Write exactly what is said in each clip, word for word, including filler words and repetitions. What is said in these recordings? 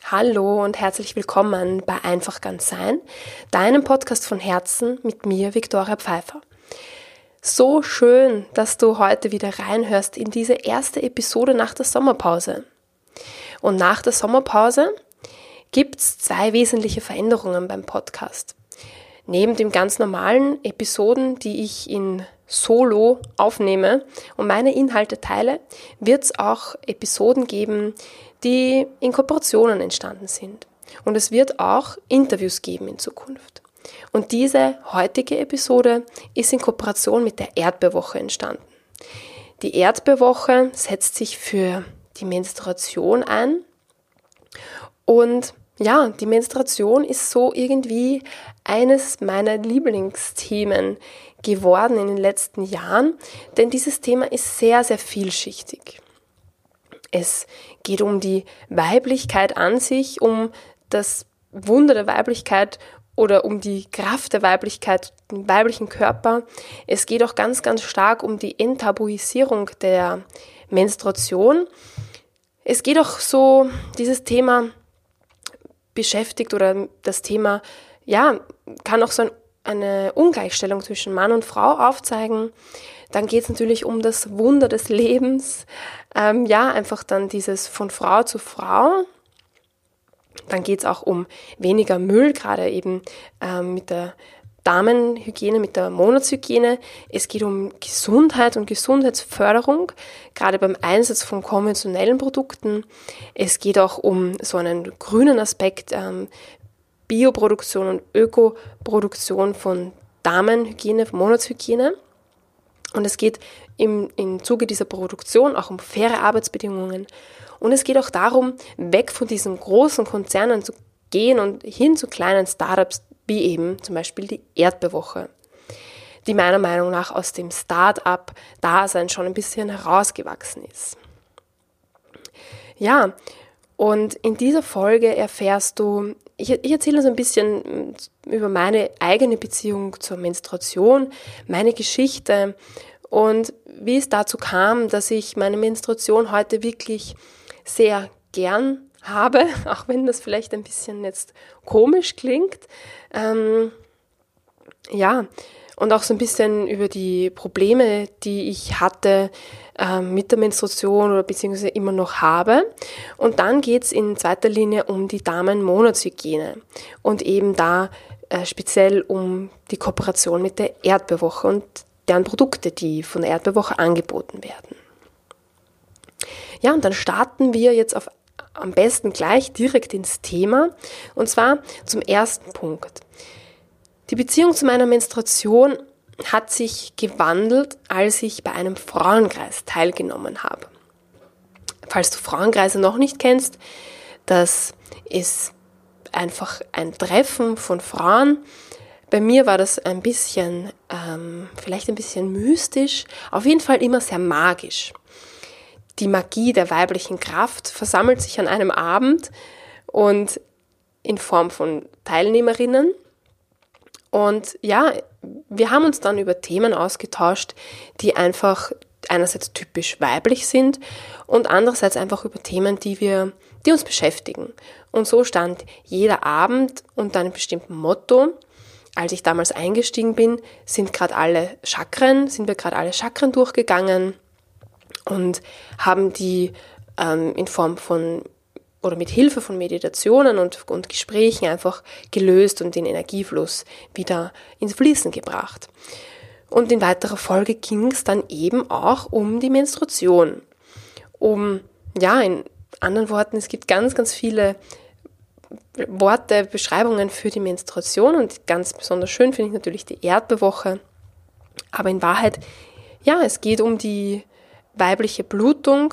Hallo und herzlich willkommen bei Einfach ganz sein, deinem Podcast von Herzen mit mir, Viktoria Pfeiffer. So schön, dass du heute wieder reinhörst in diese erste Episode nach der Sommerpause. Und nach der Sommerpause gibt es zwei wesentliche Veränderungen beim Podcast. Neben den ganz normalen Episoden, die ich in Solo aufnehme und meine Inhalte teile, wird es auch Episoden geben, die in Kooperationen entstanden sind. Und es wird auch Interviews geben in Zukunft. Und diese heutige Episode ist in Kooperation mit der Erdbeerwoche entstanden. Die Erdbeerwoche setzt sich für die Menstruation ein. Und ja, die Menstruation ist so irgendwie eines meiner Lieblingsthemen geworden in den letzten Jahren, denn dieses Thema ist sehr, sehr vielschichtig. Es geht um die Weiblichkeit an sich, um das Wunder der Weiblichkeit oder um die Kraft der Weiblichkeit, den weiblichen Körper. Es geht auch ganz, ganz stark um die Enttabuisierung der Menstruation. Es geht auch so, dieses Thema beschäftigt oder das Thema, ja, kann auch so ein, eine Ungleichstellung zwischen Mann und Frau aufzeigen. Dann geht es natürlich um das Wunder des Lebens, ähm, ja, einfach dann dieses von Frau zu Frau. Dann geht es auch um weniger Müll, gerade eben ähm, mit der Damenhygiene, mit der Monatshygiene. Es geht um Gesundheit und Gesundheitsförderung, gerade beim Einsatz von konventionellen Produkten. Es geht auch um so einen grünen Aspekt, ähm, Bioproduktion und Ökoproduktion von Damenhygiene, von Monatshygiene. Und es geht im, im Zuge dieser Produktion auch um faire Arbeitsbedingungen. Und es geht auch darum, weg von diesen großen Konzernen zu gehen und hin zu kleinen Startups, wie eben zum Beispiel die Erdbeerwoche, die meiner Meinung nach aus dem Start-up-Dasein schon ein bisschen herausgewachsen ist. Ja, und in dieser Folge erfährst du, ich, ich erzähle so ein bisschen über meine eigene Beziehung zur Menstruation, meine Geschichte und wie es dazu kam, dass ich meine Menstruation heute wirklich sehr gern habe, auch wenn das vielleicht ein bisschen jetzt komisch klingt. Ähm, ja, und auch so ein bisschen über die Probleme, die ich hatte ähm, mit der Menstruation oder beziehungsweise immer noch habe. Und dann geht's in zweiter Linie um die Damen-Monatshygiene und eben da äh, speziell um die Kooperation mit der Erdbeerwoche und deren Produkte, die von der Erdbeerwoche angeboten werden. Ja, und dann starten wir jetzt auf am besten gleich direkt ins Thema, und zwar zum ersten Punkt. Die Beziehung zu meiner Menstruation hat sich gewandelt, als ich bei einem Frauenkreis teilgenommen habe. Falls du Frauenkreise noch nicht kennst, das ist einfach ein Treffen von Frauen. Bei mir war das ein bisschen, ähm, vielleicht ein bisschen mystisch, auf jeden Fall immer sehr magisch. Die Magie der weiblichen Kraft versammelt sich an einem Abend und in Form von Teilnehmerinnen. Und ja, wir haben uns dann über Themen ausgetauscht, die einfach einerseits typisch weiblich sind und andererseits einfach über Themen, die wir, die uns beschäftigen. Und so stand jeder Abend unter einem bestimmten Motto. Als ich damals eingestiegen bin, sind gerade alle Chakren, sind wir gerade alle Chakren durchgegangen und haben die ähm, in Form von oder mit Hilfe von Meditationen und, und Gesprächen einfach gelöst und den Energiefluss wieder ins Fließen gebracht. Und in weiterer Folge ging es dann eben auch um die Menstruation. Um, ja, in anderen Worten, es gibt ganz, ganz viele Worte, Beschreibungen für die Menstruation und ganz besonders schön finde ich natürlich die Erdbeerwoche. Aber in Wahrheit, ja, es geht um die weibliche Blutung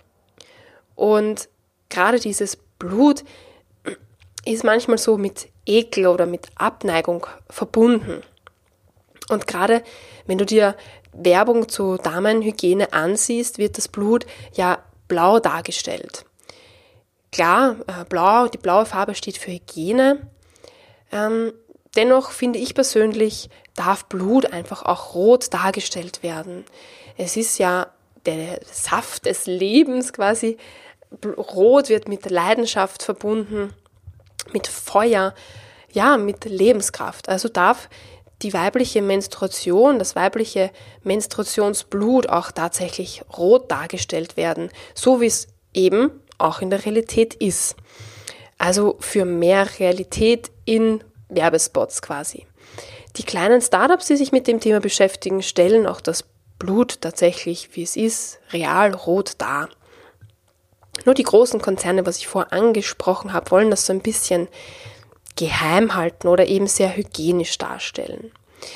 und gerade dieses Blut ist manchmal so mit Ekel oder mit Abneigung verbunden. Und gerade wenn du dir Werbung zur Damenhygiene ansiehst, wird das Blut ja blau dargestellt. Klar, äh, blau, die blaue Farbe steht für Hygiene. Ähm, dennoch finde ich persönlich, darf Blut einfach auch rot dargestellt werden. Es ist ja der Saft des Lebens quasi, Rot wird mit Leidenschaft verbunden, mit Feuer, ja, mit Lebenskraft. Also darf die weibliche Menstruation, das weibliche Menstruationsblut auch tatsächlich rot dargestellt werden, so wie es eben auch in der Realität ist. Also für mehr Realität in Werbespots quasi. Die kleinen Startups, die sich mit dem Thema beschäftigen, stellen auch das Blut tatsächlich, wie es ist, real rot dar. Nur die großen Konzerne, was ich vorher angesprochen habe, wollen das so ein bisschen geheim halten oder eben sehr hygienisch darstellen.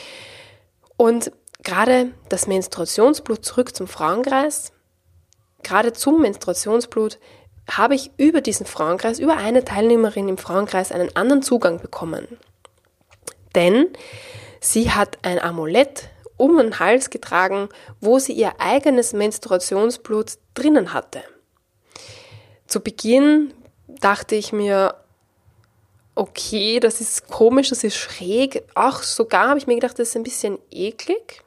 Und gerade das Menstruationsblut, zurück zum Frauenkreis, gerade zum Menstruationsblut habe ich über diesen Frauenkreis, über eine Teilnehmerin im Frauenkreis einen anderen Zugang bekommen. Denn sie hat ein Amulett um den Hals getragen, wo sie ihr eigenes Menstruationsblut drinnen hatte. Zu Beginn dachte ich mir, okay, das ist komisch, das ist schräg. Auch sogar habe ich mir gedacht, das ist ein bisschen eklig.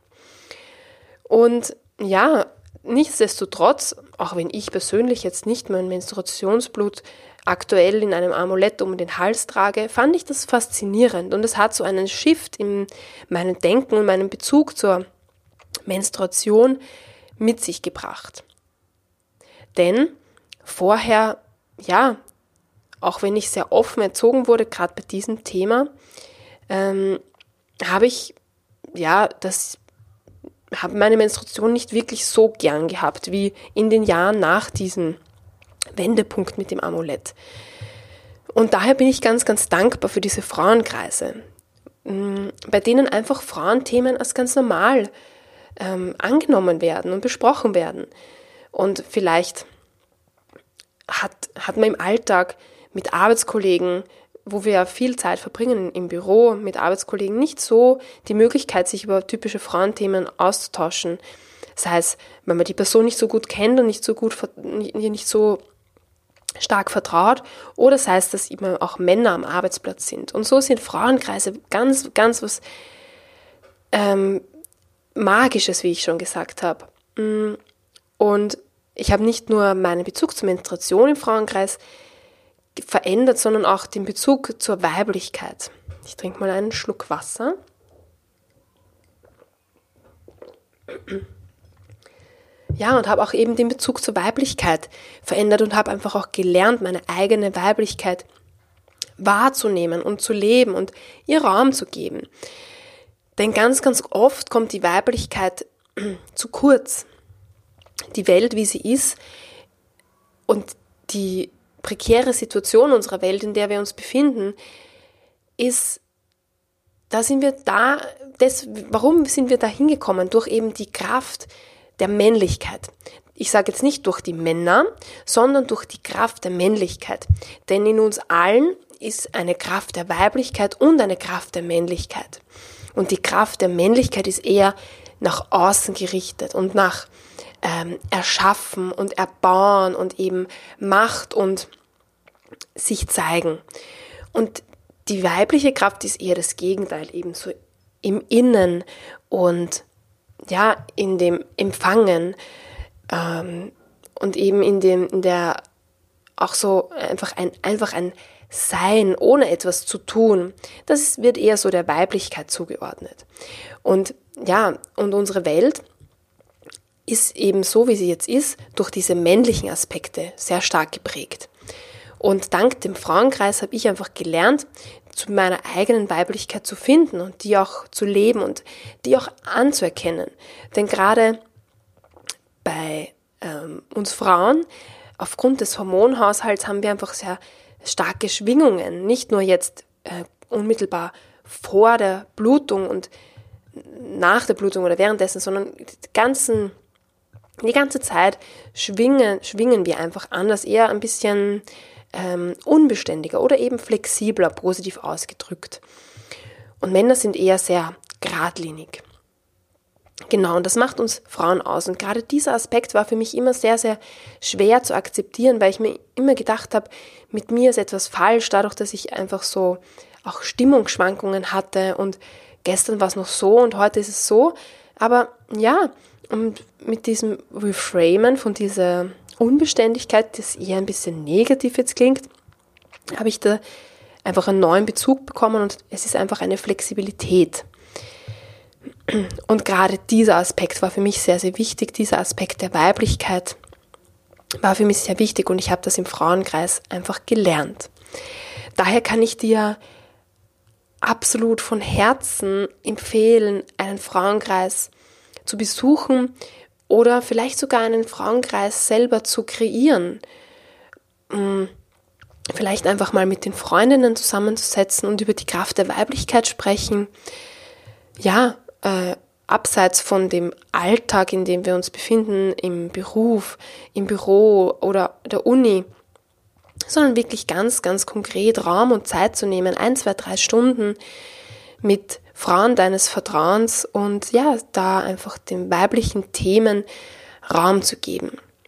Und ja, nichtsdestotrotz, auch wenn ich persönlich jetzt nicht mein Menstruationsblut aktuell in einem Amulett um den Hals trage, fand ich das faszinierend. Und es hat so einen Shift in meinem Denken und meinem Bezug zur Menstruation mit sich gebracht. Denn vorher, ja, auch wenn ich sehr offen erzogen wurde, gerade bei diesem Thema, ähm, habe ich, ja, das, habe meine Menstruation nicht wirklich so gern gehabt, wie in den Jahren nach diesem Wendepunkt mit dem Amulett. Und daher bin ich ganz, ganz dankbar für diese Frauenkreise, bei denen einfach Frauenthemen als ganz normal ähm, angenommen werden und besprochen werden. Und vielleicht hat, hat man im Alltag mit Arbeitskollegen, wo wir ja viel Zeit verbringen im Büro, mit Arbeitskollegen nicht so die Möglichkeit, sich über typische Frauenthemen auszutauschen. Sei es, wenn man die Person nicht so gut kennt und nicht so gut, nicht so stark vertraut, oder sei es, dass immer auch Männer am Arbeitsplatz sind. Und so sind Frauenkreise ganz, ganz was ähm, Magisches, wie ich schon gesagt habe. Und ich habe nicht nur meinen Bezug zur Menstruation im Frauenkreis verändert, sondern auch den Bezug zur Weiblichkeit. Ich trinke mal einen Schluck Wasser. Ja, und habe auch eben den Bezug zur Weiblichkeit verändert und habe einfach auch gelernt, meine eigene Weiblichkeit wahrzunehmen und zu leben und ihr Raum zu geben. Denn ganz, ganz oft kommt die Weiblichkeit zu kurz. Die Welt, wie sie ist, und die prekäre Situation unserer Welt, in der wir uns befinden, ist, da sind wir da, das, warum sind wir da hingekommen? Durch eben die Kraft der Männlichkeit. Ich sage jetzt nicht durch die Männer, sondern durch die Kraft der Männlichkeit. Denn in uns allen ist eine Kraft der Weiblichkeit und eine Kraft der Männlichkeit. Und die Kraft der Männlichkeit ist eher nach außen gerichtet und nach ähm, Erschaffen und Erbauen und eben Macht und sich zeigen. Und die weibliche Kraft ist eher das Gegenteil, eben so im Innen und ja, in dem Empfangen ähm, und eben in dem, in der auch so einfach ein, einfach ein Sein, ohne etwas zu tun. Das wird eher so der Weiblichkeit zugeordnet. Und ja, und unsere Welt ist eben so, wie sie jetzt ist, durch diese männlichen Aspekte sehr stark geprägt. Und dank dem Frauenkreis habe ich einfach gelernt, zu meiner eigenen Weiblichkeit zu finden und die auch zu leben und die auch anzuerkennen. Denn gerade bei ähm, uns Frauen, aufgrund des Hormonhaushalts, haben wir einfach sehr starke Schwingungen. Nicht nur jetzt äh, unmittelbar vor der Blutung und nach der Blutung oder währenddessen, sondern die, ganzen, die ganze Zeit schwingen, schwingen wir einfach anders, eher ein bisschen ähm, unbeständiger oder eben flexibler, positiv ausgedrückt. Und Männer sind eher sehr geradlinig. Genau, und das macht uns Frauen aus. Und gerade dieser Aspekt war für mich immer sehr, sehr schwer zu akzeptieren, weil ich mir immer gedacht habe, mit mir ist etwas falsch, dadurch, dass ich einfach so auch Stimmungsschwankungen hatte und gestern war es noch so und heute ist es so. Aber ja, und mit diesem Reframen von dieser Unbeständigkeit, das eher ein bisschen negativ jetzt klingt, habe ich da einfach einen neuen Bezug bekommen und es ist einfach eine Flexibilität. Und gerade dieser Aspekt war für mich sehr, sehr wichtig, dieser Aspekt der Weiblichkeit war für mich sehr wichtig und ich habe das im Frauenkreis einfach gelernt. Daher kann ich dir absolut von Herzen empfehlen, einen Frauenkreis zu besuchen oder vielleicht sogar einen Frauenkreis selber zu kreieren. Vielleicht einfach mal mit den Freundinnen zusammenzusetzen und über die Kraft der Weiblichkeit sprechen. Ja, äh, abseits von dem Alltag, in dem wir uns befinden, im Beruf, im Büro oder der Uni, sondern wirklich ganz, ganz konkret Raum und Zeit zu nehmen, ein, zwei, drei Stunden mit Frauen deines Vertrauens und ja, da einfach den weiblichen Themen Raum zu geben.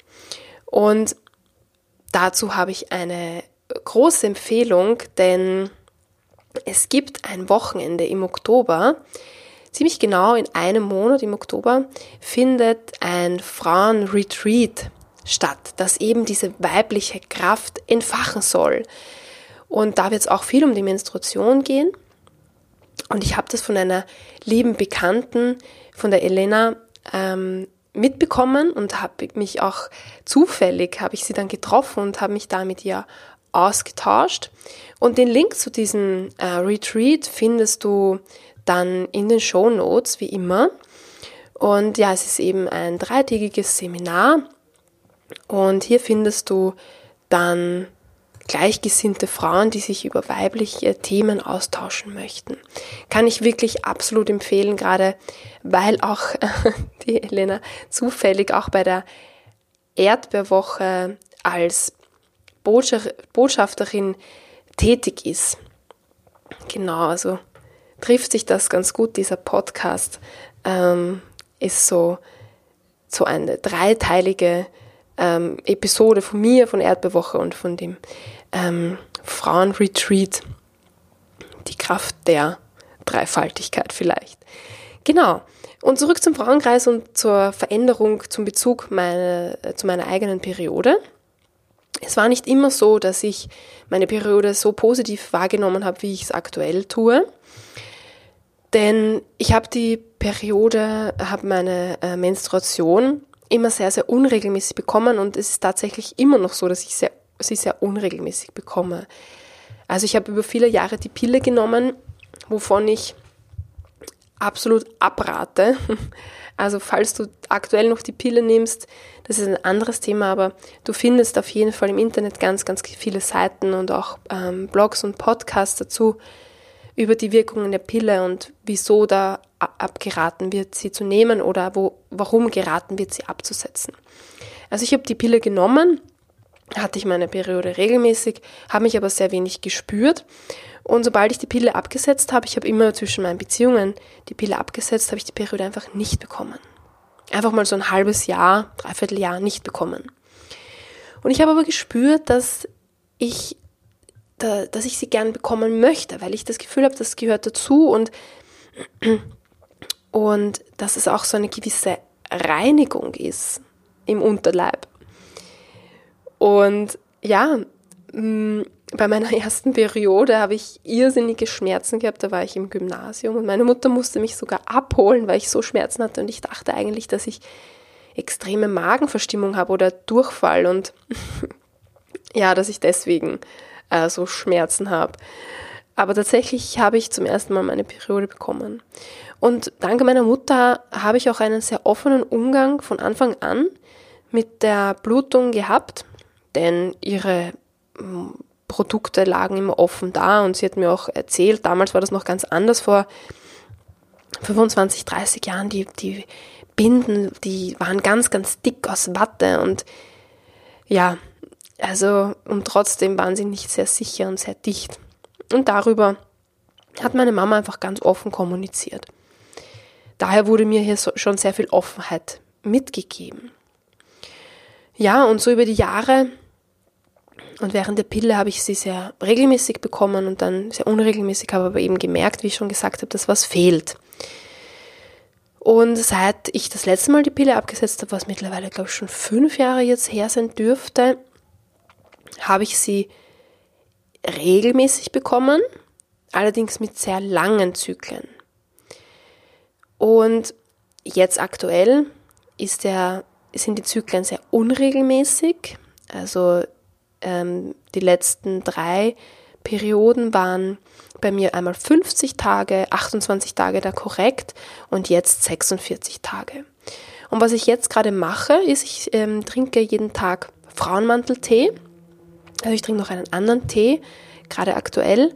Und dazu habe ich eine große Empfehlung, denn es gibt ein Wochenende im Oktober, ziemlich genau in einem Monat im Oktober, findet ein Frauenretreat statt, das eben diese weibliche Kraft entfachen soll. Und da wird es auch viel um die Menstruation gehen. Und ich habe das von einer lieben Bekannten, von der Elena, ähm, mitbekommen und habe mich auch zufällig, habe ich sie dann getroffen und habe mich da mit ihr ausgetauscht. Und den Link zu diesem äh, Retreat findest du dann in den Shownotes, wie immer. Und ja, es ist eben ein dreitägiges Seminar. Und hier findest du dann gleichgesinnte Frauen, die sich über weibliche Themen austauschen möchten. Kann ich wirklich absolut empfehlen, gerade weil auch die Elena zufällig auch bei der Erdbeerwoche als Botschafterin tätig ist. Genau, also trifft sich das ganz gut. Dieser Podcast ähm, ist so, so eine dreiteilige ähm, Episode von mir, von Erdbeerwoche und von dem ähm, Frauenretreat. Die Kraft der Dreifaltigkeit vielleicht. Genau. Und zurück zum Frauenkreis und zur Veränderung, zum Bezug meine, zu meiner eigenen Periode. Es war nicht immer so, dass ich meine Periode so positiv wahrgenommen habe, wie ich es aktuell tue. Denn ich habe die Periode, habe meine äh, Menstruation immer sehr, sehr unregelmäßig bekommen und es ist tatsächlich immer noch so, dass ich sehr, sie sehr unregelmäßig bekomme. Also ich habe über viele Jahre die Pille genommen, wovon ich absolut abrate. Also falls du aktuell noch die Pille nimmst, das ist ein anderes Thema, aber du findest auf jeden Fall im Internet ganz, ganz viele Seiten und auch ähm, Blogs und Podcasts dazu über die Wirkungen der Pille und wieso da abgeraten wird, sie zu nehmen oder wo, warum geraten wird, sie abzusetzen. Also ich habe die Pille genommen, hatte ich meine Periode regelmäßig, habe mich aber sehr wenig gespürt. Und sobald ich die Pille abgesetzt habe, ich habe immer zwischen meinen Beziehungen die Pille abgesetzt, habe ich die Periode einfach nicht bekommen. Einfach mal so ein halbes Jahr, dreiviertel Jahr nicht bekommen. Und ich habe aber gespürt, dass ich, da, dass ich sie gern bekommen möchte, weil ich das Gefühl habe, das gehört dazu und, und dass es auch so eine gewisse Reinigung ist im Unterleib. Und ja, mh, bei meiner ersten Periode habe ich irrsinnige Schmerzen gehabt, da war ich im Gymnasium und meine Mutter musste mich sogar abholen, weil ich so Schmerzen hatte und ich dachte eigentlich, dass ich extreme Magenverstimmung habe oder Durchfall und ja, dass ich deswegen äh, so Schmerzen habe. Aber tatsächlich habe ich zum ersten Mal meine Periode bekommen. Und dank meiner Mutter habe ich auch einen sehr offenen Umgang von Anfang an mit der Blutung gehabt, denn ihre Produkte lagen immer offen da und sie hat mir auch erzählt, damals war das noch ganz anders, vor fünfundzwanzig, dreißig Jahren, die, die Binden, die waren ganz, ganz dick aus Watte und ja, also und trotzdem waren sie nicht sehr sicher und sehr dicht. Und darüber hat meine Mama einfach ganz offen kommuniziert. Daher wurde mir hier so, schon sehr viel Offenheit mitgegeben. Ja, und so über die Jahre und während der Pille habe ich sie sehr regelmäßig bekommen und dann sehr unregelmäßig, habe aber eben gemerkt, wie ich schon gesagt habe, dass was fehlt. Und seit ich das letzte Mal die Pille abgesetzt habe, was mittlerweile, glaube ich, schon fünf Jahre jetzt her sein dürfte, habe ich sie regelmäßig bekommen, allerdings mit sehr langen Zyklen. Und jetzt aktuell ist der, sind die Zyklen sehr unregelmäßig. Also ähm, die letzten drei Perioden waren bei mir einmal fünfzig Tage, achtundzwanzig Tage da korrekt und jetzt sechsundvierzig Tage. Und was ich jetzt gerade mache, ist, ich ähm, trinke jeden Tag Frauenmanteltee. Also ich trinke noch einen anderen Tee, gerade aktuell.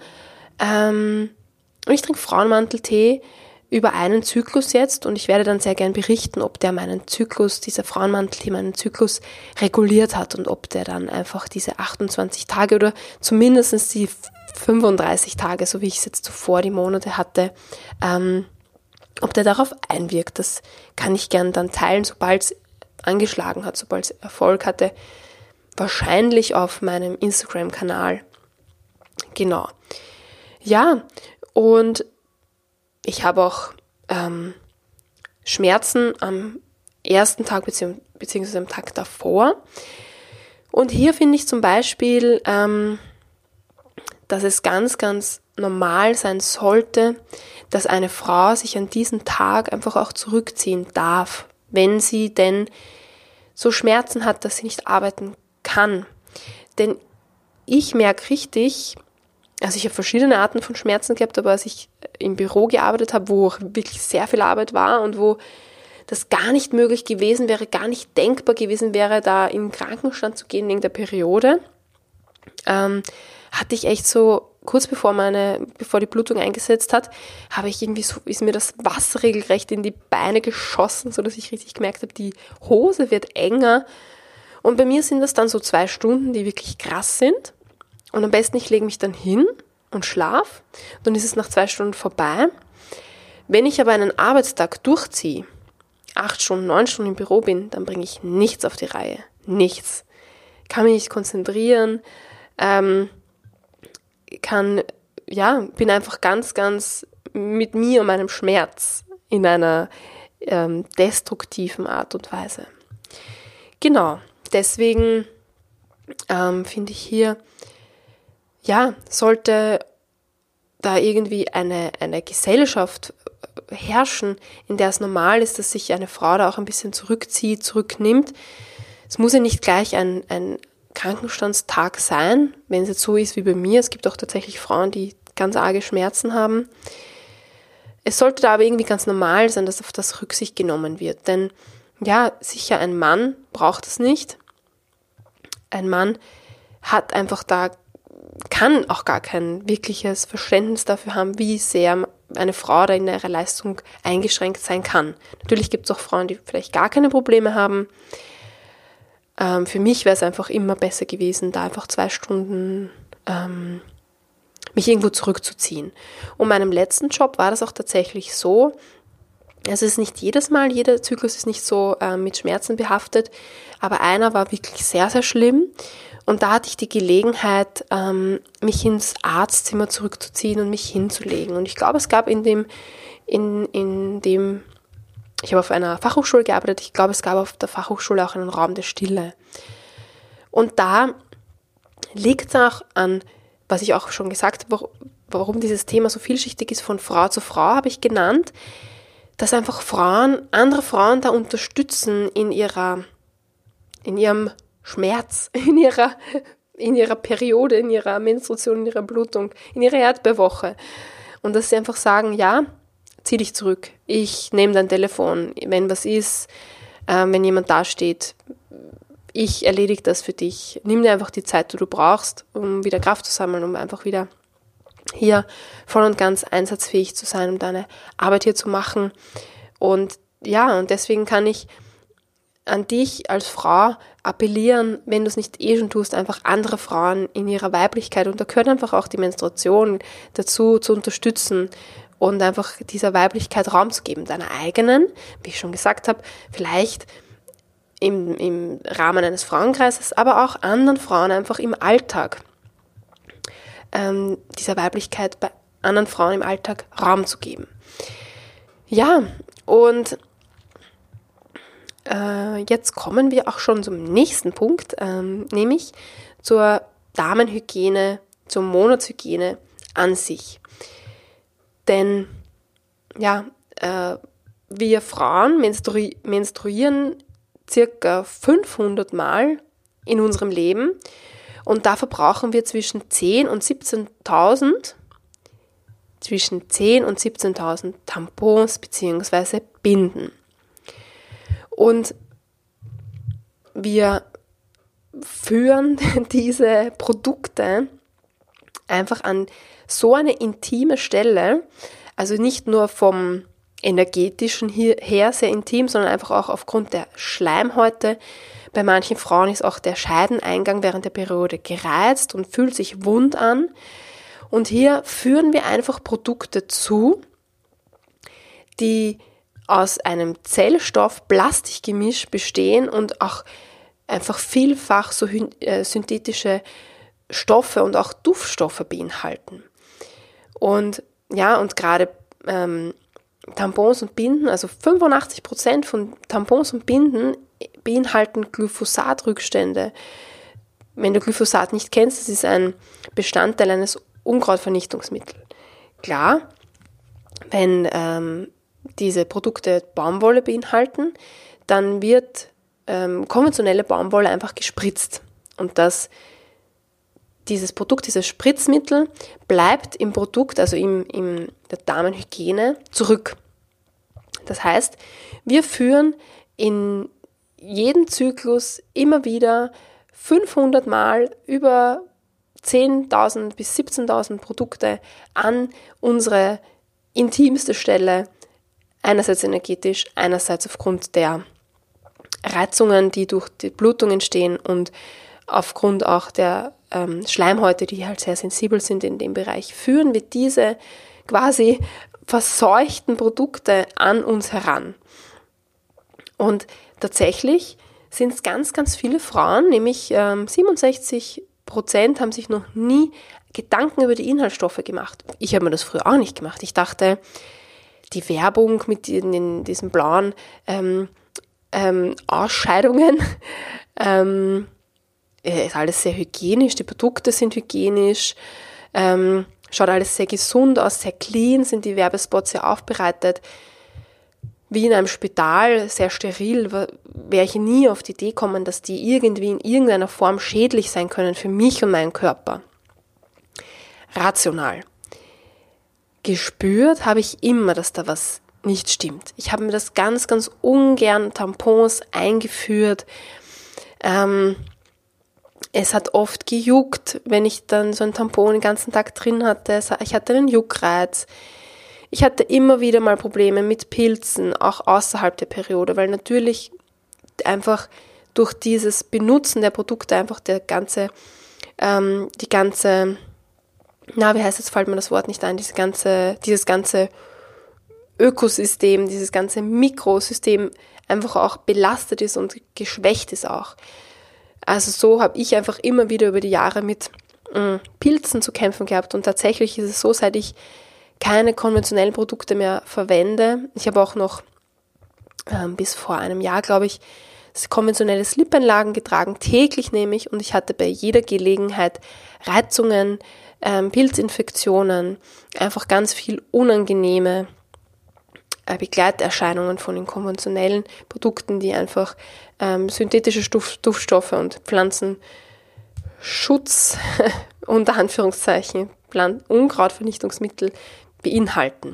Ähm, und ich trinke Frauenmanteltee über einen Zyklus jetzt und ich werde dann sehr gern berichten, ob der meinen Zyklus, dieser Frauenmanteltee meinen Zyklus reguliert hat und ob der dann einfach diese achtundzwanzig Tage oder zumindest die fünfunddreißig Tage, so wie ich es jetzt zuvor die Monate hatte, ähm, ob der darauf einwirkt. Das kann ich gern dann teilen, sobald es angeschlagen hat, sobald es Erfolg hatte. Wahrscheinlich auf meinem Instagram-Kanal. Genau. Ja, und ich habe auch ähm, Schmerzen am ersten Tag bezieh- beziehungsweise am Tag davor. Und hier finde ich zum Beispiel, ähm, dass es ganz, ganz normal sein sollte, dass eine Frau sich an diesem Tag einfach auch zurückziehen darf, wenn sie denn so Schmerzen hat, dass sie nicht arbeiten kann. Denn ich merke richtig, also ich habe verschiedene Arten von Schmerzen gehabt, aber als ich im Büro gearbeitet habe, wo auch wirklich sehr viel Arbeit war und wo das gar nicht möglich gewesen wäre, gar nicht denkbar gewesen wäre, da in den Krankenstand zu gehen wegen der Periode, ähm, hatte ich echt so, kurz bevor meine, bevor die Blutung eingesetzt hat, habe ich irgendwie so, ist mir das Wasser regelrecht in die Beine geschossen, so dass ich richtig gemerkt habe, die Hose wird enger. Und bei mir sind das dann so zwei Stunden, die wirklich krass sind. Und am besten, ich lege mich dann hin und schlafe. Dann ist es nach zwei Stunden vorbei. Wenn ich aber einen Arbeitstag durchziehe, acht Stunden, neun Stunden im Büro bin, dann bringe ich nichts auf die Reihe. Nichts. Kann mich nicht konzentrieren. Ähm, kann, ja, bin einfach ganz, ganz mit mir und meinem Schmerz in einer ähm, destruktiven Art und Weise. Genau. Deswegen ähm, finde ich hier, ja, sollte da irgendwie eine, eine Gesellschaft herrschen, in der es normal ist, dass sich eine Frau da auch ein bisschen zurückzieht, zurücknimmt. Es muss ja nicht gleich ein, ein Krankenstandstag sein, wenn es jetzt so ist wie bei mir. Es gibt auch tatsächlich Frauen, die ganz arge Schmerzen haben. Es sollte da aber irgendwie ganz normal sein, dass auf das Rücksicht genommen wird. Denn ja, sicher, ein Mann braucht es nicht. Ein Mann hat einfach da, kann auch gar kein wirkliches Verständnis dafür haben, wie sehr eine Frau da in ihrer Leistung eingeschränkt sein kann. Natürlich gibt es auch Frauen, die vielleicht gar keine Probleme haben. Ähm, für mich wäre es einfach immer besser gewesen, da einfach zwei Stunden ähm, mich irgendwo zurückzuziehen. Und meinem letzten Job war das auch tatsächlich so. Also es ist nicht jedes Mal, jeder Zyklus ist nicht so äh, mit Schmerzen behaftet, aber einer war wirklich sehr, sehr schlimm. Und da hatte ich die Gelegenheit, ähm, mich ins Arztzimmer zurückzuziehen und mich hinzulegen. Und ich glaube, es gab in dem, in, in dem, ich habe auf einer Fachhochschule gearbeitet, ich glaube, es gab auf der Fachhochschule auch einen Raum der Stille. Und da liegt es auch an, was ich auch schon gesagt habe, warum dieses Thema so vielschichtig ist, von Frau zu Frau, habe ich genannt, dass einfach Frauen, andere Frauen da unterstützen in ihrer, in ihrem Schmerz, in ihrer, in ihrer Periode, in ihrer Menstruation, in ihrer Blutung, in ihrer Erdbeerwoche. Und dass sie einfach sagen, ja, zieh dich zurück, ich nehme dein Telefon, wenn was ist, äh, wenn jemand da steht, ich erledige das für dich. Nimm dir einfach die Zeit, die du brauchst, um wieder Kraft zu sammeln, um einfach wieder hier voll und ganz einsatzfähig zu sein, um deine Arbeit hier zu machen. Und ja, und deswegen kann ich an dich als Frau appellieren, wenn du es nicht eh schon tust, einfach andere Frauen in ihrer Weiblichkeit, und da gehört einfach auch die Menstruation dazu, zu unterstützen und einfach dieser Weiblichkeit Raum zu geben, deiner eigenen, wie ich schon gesagt habe, vielleicht im, im Rahmen eines Frauenkreises, aber auch anderen Frauen einfach im Alltag, ähm, dieser Weiblichkeit bei anderen Frauen im Alltag Raum zu geben. Ja, und äh, jetzt kommen wir auch schon zum nächsten Punkt, ähm, nämlich zur Damenhygiene, zur Monatshygiene an sich. Denn ja, äh, wir Frauen menstru- menstruieren circa fünfhundert Mal in unserem Leben und da verbrauchen wir zwischen zehntausend und siebzehntausend zwischen zehntausend und siebzehntausend Tampons bzw. Binden. Und wir führen diese Produkte einfach an so eine intime Stelle, also nicht nur vom energetischen her sehr intim, sondern einfach auch aufgrund der Schleimhäute. Bei manchen Frauen ist auch der Scheideneingang während der Periode gereizt und fühlt sich wund an. Und hier führen wir einfach Produkte zu, die aus einem Zellstoff-Plastikgemisch bestehen und auch einfach vielfach so äh, synthetische Stoffe und auch Duftstoffe beinhalten. Und ja, und gerade ähm, Tampons und Binden, also fünfundachtzig Prozent von Tampons und Binden beinhalten Glyphosat-Rückstände. Wenn du Glyphosat nicht kennst, das ist ein Bestandteil eines Unkrautvernichtungsmittels. Klar, wenn ähm, diese Produkte Baumwolle beinhalten, dann wird ähm, konventionelle Baumwolle einfach gespritzt. Und das, dieses Produkt, dieses Spritzmittel bleibt im Produkt, also im, in der Damenhygiene, zurück. Das heißt, wir führen in jedem Zyklus immer wieder fünfhundert Mal über zehntausend bis siebzehntausend Produkte an unsere intimste Stelle, einerseits energetisch, einerseits aufgrund der Reizungen, die durch die Blutung entstehen und aufgrund auch der ähm, Schleimhäute, die halt sehr sensibel sind in dem Bereich, führen wir diese quasi verseuchten Produkte an uns heran. Und tatsächlich sind es ganz, ganz viele Frauen, nämlich ähm, siebenundsechzig Prozent haben sich noch nie Gedanken über die Inhaltsstoffe gemacht. Ich habe mir das früher auch nicht gemacht. Ich dachte, die Werbung mit in, in diesen blauen ähm, ähm, Ausscheidungen ähm, ist alles sehr hygienisch, die Produkte sind hygienisch, ähm, schaut alles sehr gesund aus, sehr clean, sind die Werbespots sehr aufbereitet. Wie in einem Spital, sehr steril, wäre ich nie auf die Idee kommen, dass die irgendwie in irgendeiner Form schädlich sein können für mich und meinen Körper. Rational. Gespürt habe ich immer, dass da was nicht stimmt. Ich habe mir das ganz, ganz ungern Tampons eingeführt. Ähm, es hat oft gejuckt, wenn ich dann so ein Tampon den ganzen Tag drin hatte. Ich hatte einen Juckreiz. Ich hatte immer wieder mal Probleme mit Pilzen, auch außerhalb der Periode, weil natürlich einfach durch dieses Benutzen der Produkte einfach der ganze, ähm, die ganze, na, wie heißt es, fällt mir das Wort nicht ein, diese ganze, dieses ganze Ökosystem, dieses ganze Mikrosystem einfach auch belastet ist und geschwächt ist auch. Also so habe ich einfach immer wieder über die Jahre mit mh, Pilzen zu kämpfen gehabt und tatsächlich ist es so, seit ich keine konventionellen Produkte mehr verwende. Ich habe auch noch ähm, bis vor einem Jahr, glaube ich, konventionelle Slip-Einlagen getragen, täglich nämlich, und ich hatte bei jeder Gelegenheit Reizungen, ähm, Pilzinfektionen, einfach ganz viel unangenehme äh, Begleiterscheinungen von den konventionellen Produkten, die einfach ähm, synthetische Duft, Duftstoffe und Pflanzenschutz, unter Anführungszeichen, Pflan- Unkrautvernichtungsmittel beinhalten.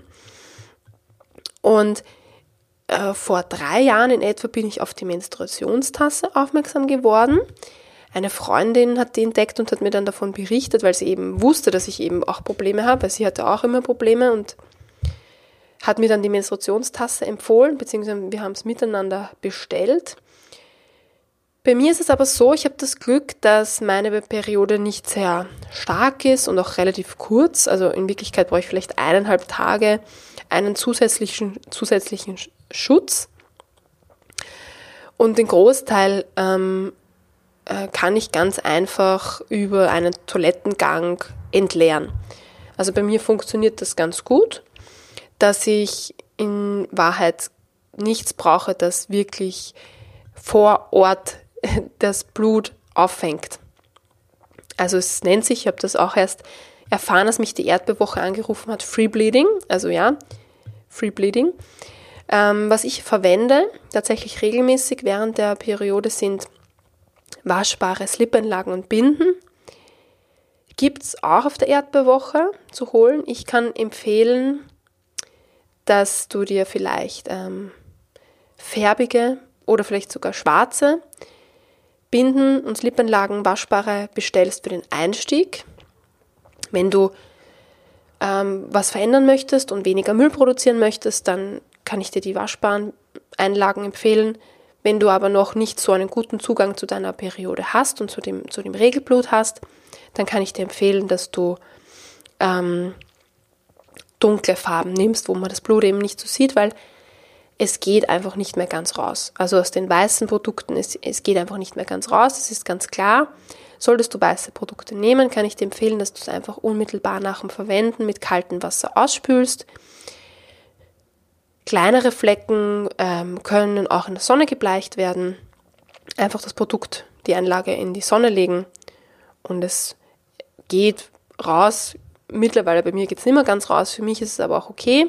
Und äh, vor drei Jahren in etwa bin ich auf die Menstruationstasse aufmerksam geworden. Eine Freundin hat die entdeckt und hat mir dann davon berichtet, weil sie eben wusste, dass ich eben auch Probleme habe, weil sie hatte auch immer Probleme und hat mir dann die Menstruationstasse empfohlen, beziehungsweise wir haben es miteinander bestellt. Bei mir ist es aber so, ich habe das Glück, dass meine Periode nicht sehr stark ist und auch relativ kurz. Also in Wirklichkeit brauche ich vielleicht eineinhalb Tage einen zusätzlichen, zusätzlichen Schutz. Und den Großteil ähm, äh, kann ich ganz einfach über einen Toilettengang entleeren. Also bei mir funktioniert das ganz gut. dass ich in Wahrheit nichts brauche, das wirklich vor Ort das Blut auffängt. Also es nennt sich, ich habe das auch erst erfahren, als mich die Erdbewoche angerufen hat, Free Bleeding, also ja, Free Bleeding. Ähm, was ich verwende, tatsächlich regelmäßig während der Periode, sind waschbare Slip-Einlagen und Binden. Gibt es auch auf der Erdbewoche zu holen. Ich kann empfehlen, dass du dir vielleicht ähm, färbige oder vielleicht sogar schwarze Binden und Slip-Einlagen, waschbare, bestellst für den Einstieg. Wenn du ähm, was verändern möchtest und weniger Müll produzieren möchtest, dann kann ich dir die waschbaren Einlagen empfehlen. Wenn du aber noch nicht so einen guten Zugang zu deiner Periode hast und zu dem, zu dem Regelblut hast, dann kann ich dir empfehlen, dass du ähm, dunkle Farben nimmst, wo man das Blut eben nicht so sieht, weil es geht einfach nicht mehr ganz raus. Also aus den weißen Produkten, es, es geht einfach nicht mehr ganz raus, das ist ganz klar. Solltest du weiße Produkte nehmen, kann ich dir empfehlen, dass du es einfach unmittelbar nach dem Verwenden mit kaltem Wasser ausspülst. Kleinere Flecken ähm, können auch in der Sonne gebleicht werden. Einfach das Produkt, die Einlage in die Sonne legen und es geht raus. Mittlerweile bei mir geht es nicht mehr ganz raus, für mich ist es aber auch okay.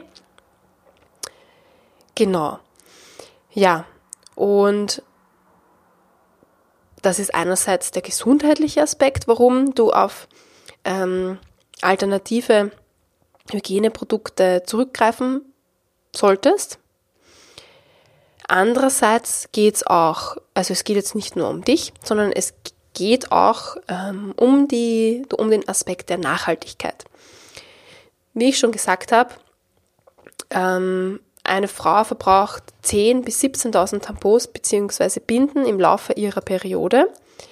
Genau. Ja, und das ist einerseits der gesundheitliche Aspekt, warum du auf ähm, alternative Hygieneprodukte zurückgreifen solltest. Andererseits geht es auch, also es geht jetzt nicht nur um dich, sondern es geht auch ähm, um, die, um den Aspekt der Nachhaltigkeit. Wie ich schon gesagt habe, ähm, eine Frau verbraucht zehntausend bis siebzehntausend Tampons bzw. Binden im Laufe ihrer Periode,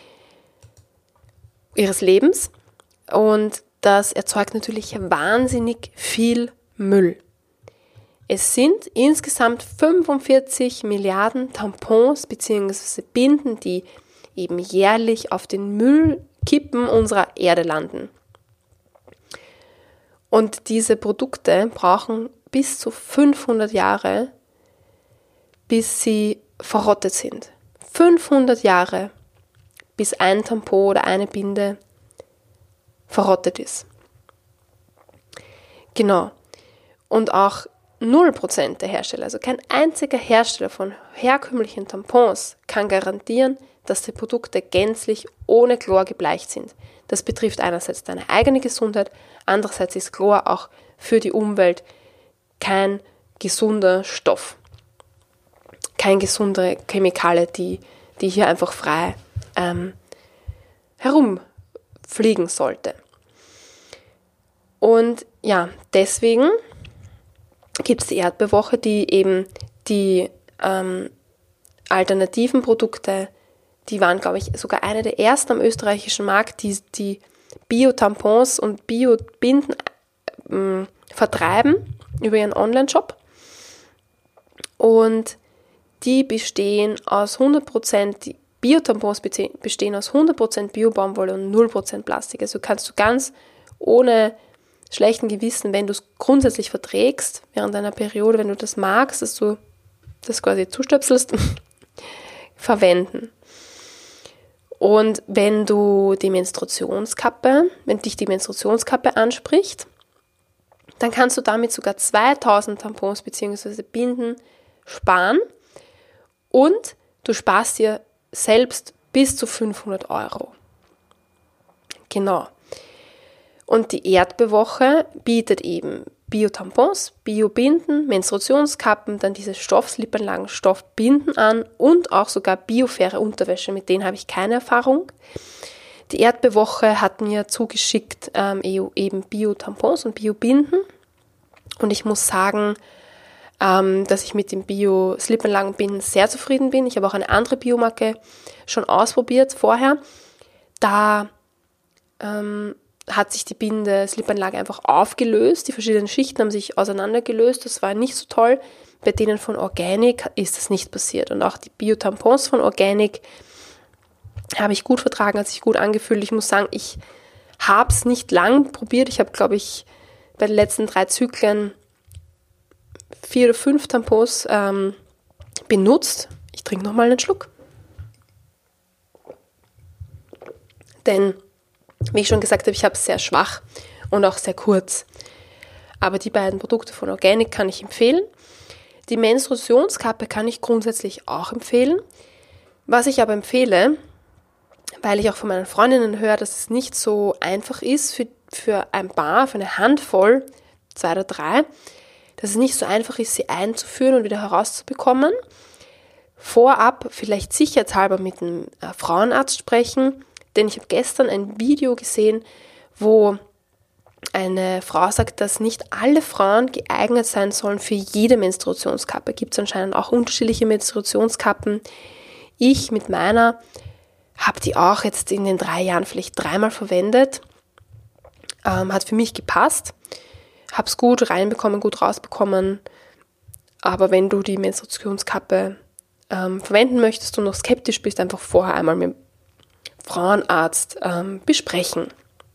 ihres Lebens. Und das erzeugt natürlich wahnsinnig viel Müll. Es sind insgesamt fünfundvierzig Milliarden Tampons bzw. Binden, die eben jährlich auf den Müllkippen unserer Erde landen. Und diese Produkte brauchen bis zu fünfhundert Jahre, bis sie verrottet sind. fünfhundert Jahre, bis ein Tampon oder eine Binde verrottet ist. Genau. Und auch null Prozent der Hersteller, also kein einziger Hersteller von herkömmlichen Tampons kann garantieren, dass die Produkte gänzlich ohne Chlor gebleicht sind. Das betrifft einerseits deine eigene Gesundheit, andererseits ist Chlor auch für die Umwelt kein gesunder Stoff, keine gesunde Chemikalie, die, die hier einfach frei ähm, herumfliegen sollte. Und ja, deswegen gibt es die Erdbewoche, die eben die ähm, alternativen Produkte, die waren, glaube ich, sogar eine der ersten am österreichischen Markt, die die Bio-Tampons und Bio-Binden äh, vertreiben über ihren Online-Shop. Und die bestehen aus hundert Prozent, die Bio-Tampons bestehen aus hundert Prozent Bio-Baumwolle und null Prozent Plastik. Also kannst du ganz ohne schlechten Gewissen, wenn du es grundsätzlich verträgst, während deiner Periode, wenn du das magst, dass du das quasi zustöpselst, verwenden. Und wenn du die Menstruationskappe, wenn dich die Menstruationskappe anspricht, dann kannst du damit sogar zweitausend Tampons bzw. Binden sparen und du sparst dir selbst bis zu fünfhundert Euro. Genau. Und die Erdbewoche bietet eben Bio-Tampons, Bio-Binden, Menstruationskappen, dann diese Stoff-Slip-Einlagen, Stoffbinden an und auch sogar biofaire Unterwäsche, mit denen habe ich keine Erfahrung. Die Erdbewoche hat mir zugeschickt ähm, eben Bio-Tampons und Bio-Binden und ich muss sagen, ähm, dass ich mit dem Bio-Slip-Einlagen-Binden sehr zufrieden bin. Ich habe auch eine andere Biomarke schon ausprobiert vorher. Da ähm, hat sich die Binde, Slip-Einlage einfach aufgelöst. Die verschiedenen Schichten haben sich auseinandergelöst. Das war nicht so toll. Bei denen von Organic ist das nicht passiert. Und auch die Bio-Tampons von Organic habe ich gut vertragen, hat sich gut angefühlt. Ich muss sagen, ich habe es nicht lang probiert. Ich habe, glaube ich, bei den letzten drei Zyklen vier oder fünf Tampons ähm, benutzt. Ich trinke nochmal einen Schluck. Denn, wie ich schon gesagt habe, ich habe es sehr schwach und auch sehr kurz. Aber die beiden Produkte von Organic kann ich empfehlen. Die Menstruationskappe kann ich grundsätzlich auch empfehlen. Was ich aber empfehle, weil ich auch von meinen Freundinnen höre, dass es nicht so einfach ist für, für ein Paar, für eine Handvoll, zwei oder drei, dass es nicht so einfach ist, sie einzuführen und wieder herauszubekommen. Vorab vielleicht sicherheitshalber mit einem Frauenarzt sprechen, denn ich habe gestern ein Video gesehen, wo eine Frau sagt, dass nicht alle Frauen geeignet sein sollen für jede Menstruationskappe. Gibt es anscheinend auch unterschiedliche Menstruationskappen. Ich mit meiner habe die auch jetzt in den drei Jahren vielleicht dreimal verwendet. Ähm, hat für mich gepasst. Habe es gut reinbekommen, gut rausbekommen. Aber wenn du die Menstruationskappe ähm, verwenden möchtest und noch skeptisch bist, einfach vorher einmal mit dem Frauenarzt ähm, besprechen.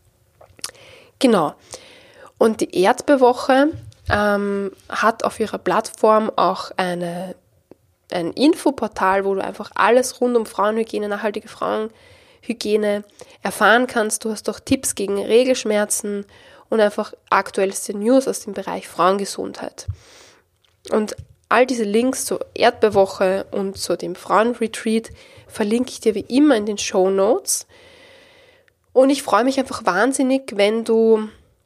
Genau. Und die Erdbeerwoche ähm, hat auf ihrer Plattform auch eine, ein Infoportal, wo du einfach alles rund um Frauenhygiene, nachhaltige Frauenhygiene erfahren kannst. Du hast auch Tipps gegen Regelschmerzen und einfach aktuellste News aus dem Bereich Frauengesundheit. Und all diese Links zur Erdbeerwoche und zu dem Frauenretreat verlinke ich dir wie immer in den Shownotes. Und ich freue mich einfach wahnsinnig, wenn du,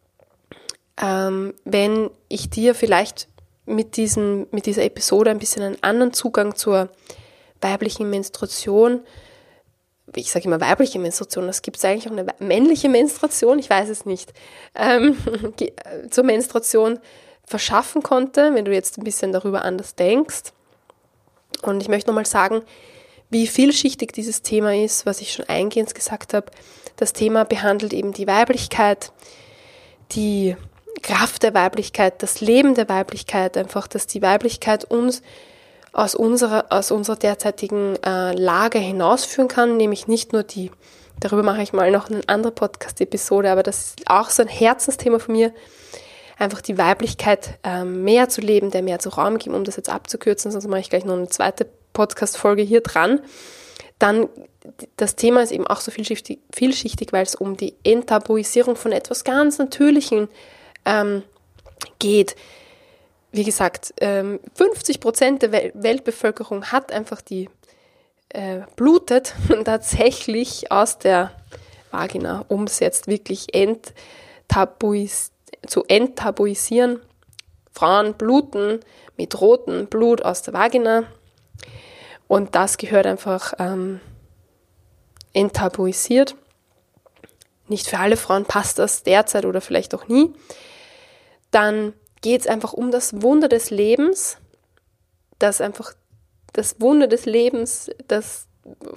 ähm, wenn ich dir vielleicht mit, diesen, mit dieser Episode ein bisschen einen anderen Zugang zur weiblichen Menstruation, ich sage immer weibliche Menstruation, das gibt es eigentlich auch eine männliche Menstruation, ich weiß es nicht, ähm, zur Menstruation verschaffen konnte, wenn du jetzt ein bisschen darüber anders denkst. Und ich möchte nochmal sagen, wie vielschichtig dieses Thema ist, was ich schon eingehend gesagt habe. Das Thema behandelt eben die Weiblichkeit, die Kraft der Weiblichkeit, das Leben der Weiblichkeit, einfach, dass die Weiblichkeit uns aus unserer, aus unserer derzeitigen äh, Lage hinausführen kann, nämlich nicht nur die, darüber mache ich mal noch eine andere Podcast-Episode, aber das ist auch so ein Herzensthema von mir, einfach die Weiblichkeit äh, mehr zu leben, der mehr zu Raum geben, um das jetzt abzukürzen, sonst mache ich gleich noch eine zweite Podcast-Folge hier dran. Dann, das Thema ist eben auch so vielschichtig, vielschichtig, weil es um die Enttabuisierung von etwas ganz Natürlichen ähm, geht. Wie gesagt, ähm, fünfzig Prozent der Wel- Weltbevölkerung hat einfach die, äh, blutet tatsächlich aus der Vagina, um es jetzt wirklich enttabuis- zu enttabuisieren. Frauen bluten mit rotem Blut aus der Vagina. Und das gehört einfach ähm, enttabuisiert. Nicht für alle Frauen passt das derzeit oder vielleicht auch nie. Dann geht es einfach um das Wunder des Lebens, dass einfach das Wunder des Lebens, das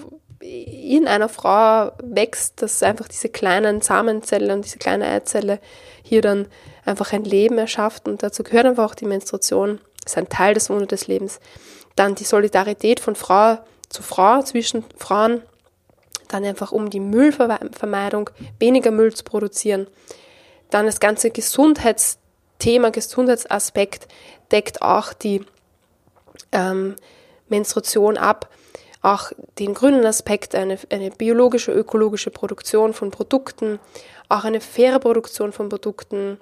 in einer Frau wächst, dass einfach diese kleinen Samenzelle und diese kleine Eizelle hier dann einfach ein Leben erschafft. Und dazu gehört einfach auch die Menstruation. Das ist ein Teil des Wunders des Lebens. Dann die Solidarität von Frau zu Frau zwischen Frauen, dann einfach um die Müllvermeidung, weniger Müll zu produzieren. Dann das ganze Gesundheitsthema, Gesundheitsaspekt deckt auch die ähm, Menstruation ab, auch den grünen Aspekt, eine, eine biologische, ökologische Produktion von Produkten, auch eine faire Produktion von Produkten,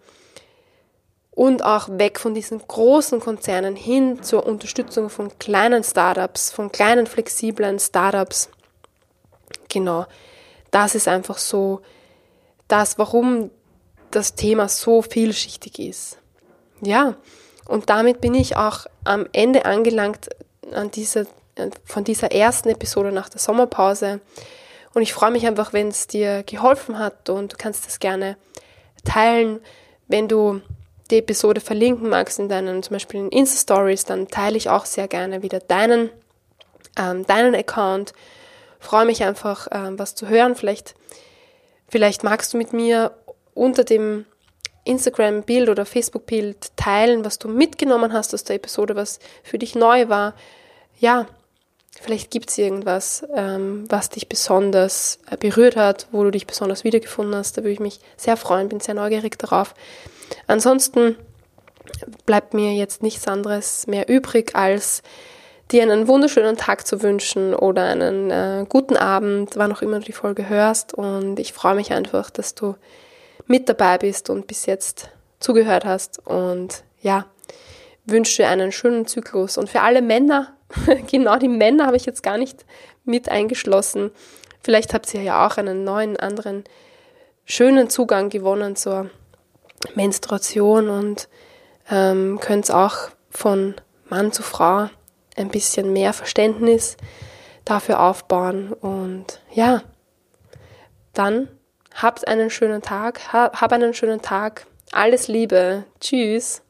und auch weg von diesen großen Konzernen hin zur Unterstützung von kleinen Startups, von kleinen flexiblen Startups. Genau, das ist einfach so das, warum das Thema so vielschichtig ist. Ja, und damit bin ich auch am Ende angelangt an dieser, von dieser ersten Episode nach der Sommerpause. Und ich freue mich einfach, wenn es dir geholfen hat, und du kannst das gerne teilen, wenn du die Episode verlinken magst in deinen, zum Beispiel in Insta-Stories, dann teile ich auch sehr gerne wieder deinen, ähm, deinen Account. Freue mich einfach, ähm, was zu hören. Vielleicht, vielleicht magst du mit mir unter dem Instagram-Bild oder Facebook-Bild teilen, was du mitgenommen hast aus der Episode, was für dich neu war. Ja, vielleicht gibt es irgendwas, ähm, was dich besonders äh, berührt hat, wo du dich besonders wiedergefunden hast. Da würde ich mich sehr freuen, bin sehr neugierig darauf. Ansonsten bleibt mir jetzt nichts anderes mehr übrig, als dir einen wunderschönen Tag zu wünschen oder einen äh, guten Abend, wann auch immer du die Folge hörst. Und ich freue mich einfach, dass du mit dabei bist und bis jetzt zugehört hast. Und ja, wünsche dir einen schönen Zyklus. Und für alle Männer, genau die Männer habe ich jetzt gar nicht mit eingeschlossen. Vielleicht habt ihr ja auch einen neuen, anderen, schönen Zugang gewonnen zur Menstruation und ähm, könnt auch von Mann zu Frau ein bisschen mehr Verständnis dafür aufbauen. Und ja, dann habt einen schönen Tag, hab einen schönen Tag. Alles Liebe. Tschüss.